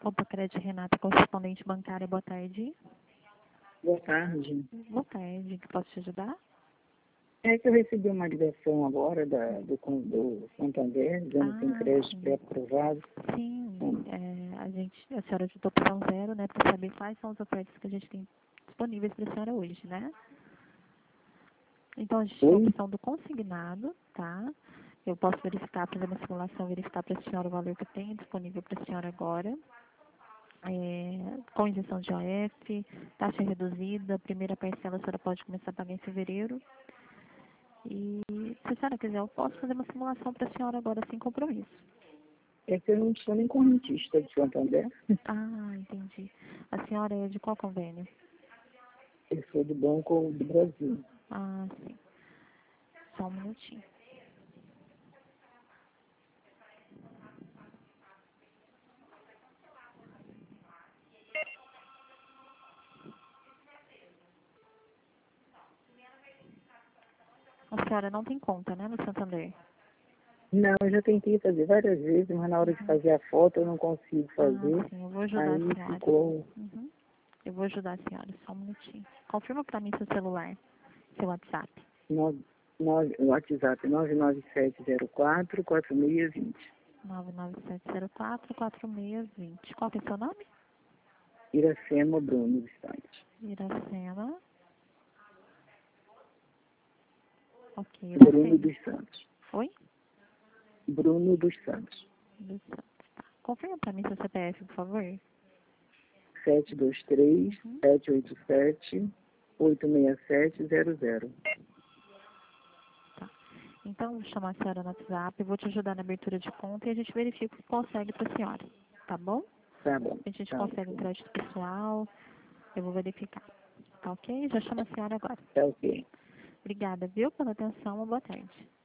Opa, Crédito Renata, correspondente bancária, boa tarde. Boa tarde. Boa tarde, que posso te ajudar? É que eu recebi uma ligação agora do Santander, dizendo que tem crédito Sim. pré-aprovado. Sim, a senhora agitou opção zero, né, para saber quais são as ofertas que a gente tem disponíveis para a senhora hoje, né? Então, a gente tem a opção do consignado, tá? Eu posso verificar, fazer uma simulação, verificar para a senhora o valor que eu tenho disponível para a senhora agora. Com isenção de OF, taxa reduzida, primeira parcela a senhora pode começar a pagar em fevereiro. E se a senhora quiser, eu posso fazer uma simulação para a senhora agora sem compromisso. É que eu não sou nem correntista de Santander. Ah, entendi. A senhora é de qual convênio? Eu sou do Banco do Brasil. Ah, sim. Só um minutinho. A senhora não tem conta, né, no Santander? Não, eu já tentei fazer várias vezes, mas na hora de fazer a foto eu não consigo fazer. Ah, sim, eu vou ajudar a Aí senhora. ficou Eu vou ajudar a senhora, só um minutinho. Confirma para mim seu celular, seu WhatsApp. o WhatsApp 99704-4620. 99704-4620. Qual que é seu nome? Iracema Bruno dos Santos. Iracema. Ok, Bruno Iracema. dos Santos. Oi? Bruno dos Santos. Dos Santos, tá. Confirma para mim seu CPF, por favor. 723-787-86700. Tá. Então, eu vou chamar a senhora no WhatsApp, eu vou te ajudar na abertura de conta e a gente verifica o que consegue para a senhora. Tá bom? Tá bom. A gente Tá consegue um ok. crédito pessoal, eu vou verificar. Tá ok? Já chamo a senhora agora. Tá ok. Obrigada, viu, pela atenção. Uma boa tarde.